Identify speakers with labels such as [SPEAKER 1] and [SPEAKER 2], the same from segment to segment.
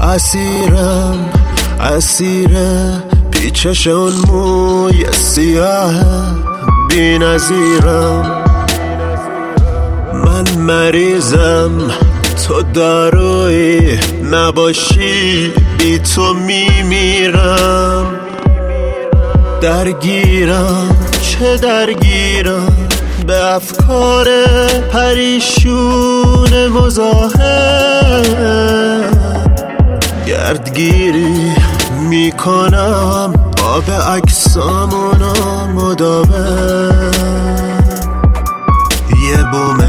[SPEAKER 1] اسیر پیچش اون موی سیاه بی نظیرم. من مریضم تو دارویی نباشی بی تو میمیرم. درگیرم چه درگیرم به افکار پریشون مزاحم. گردگیری میکنم آب عکسامونو مداوم. یه بوم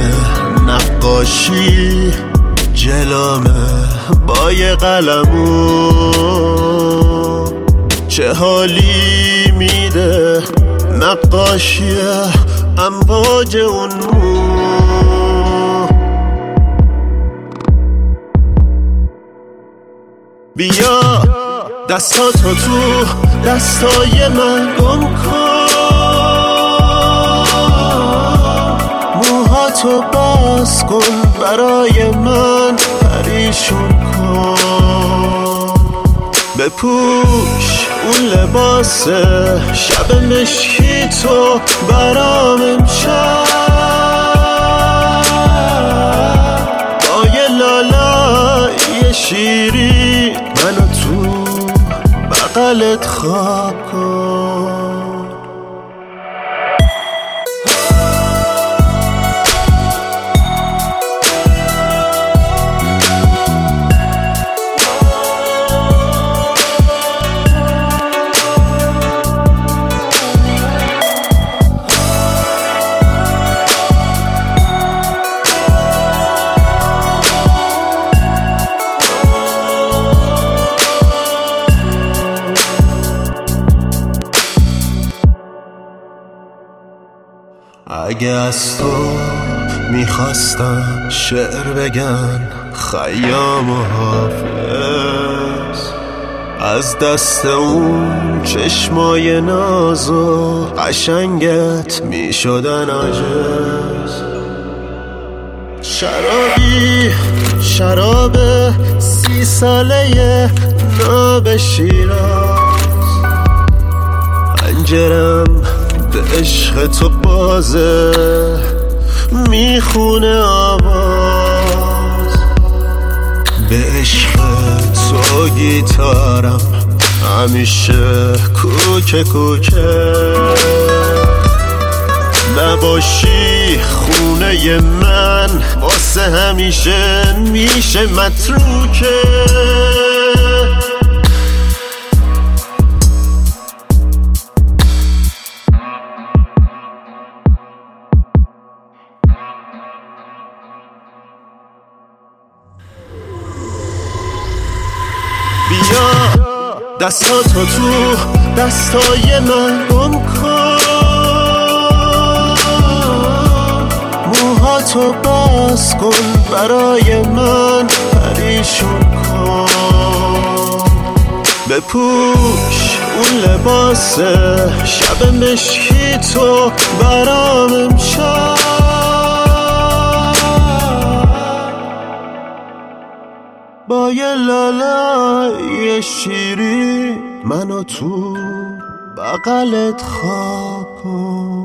[SPEAKER 1] نقاشی جلومه با یه قلمو. چه حالی میده نقاشی امواج اون مو. بیا دستاتو تو دستای من گم کن. موهاتو باز کن برای من پریشون کن. بپوش اون لباس شب مشکی تو برام امشب. با یه لالای شیری منو تو بغلت خواب کن. اگه از تو میخواستن شعر بگن خیام و حافظ، از دست اون چشمای ناز و قشنگت میشدن عاجز. شراب 30 ساله ناب شیراز. پنجرم به عشق تو بازه میخونه آواز. به عشق تو گیتارم همیشه کوکه کوکه. نباشی خونه من واسه همیشه میشه متروکه. بیا دستاتو تو دستای من گم کن. موهاتو باز کن برای من پریشون کن. بپوش اون لباس شب مشکی تو برام امشب. با یه لالای شیری منو تو بغلت خواب کن.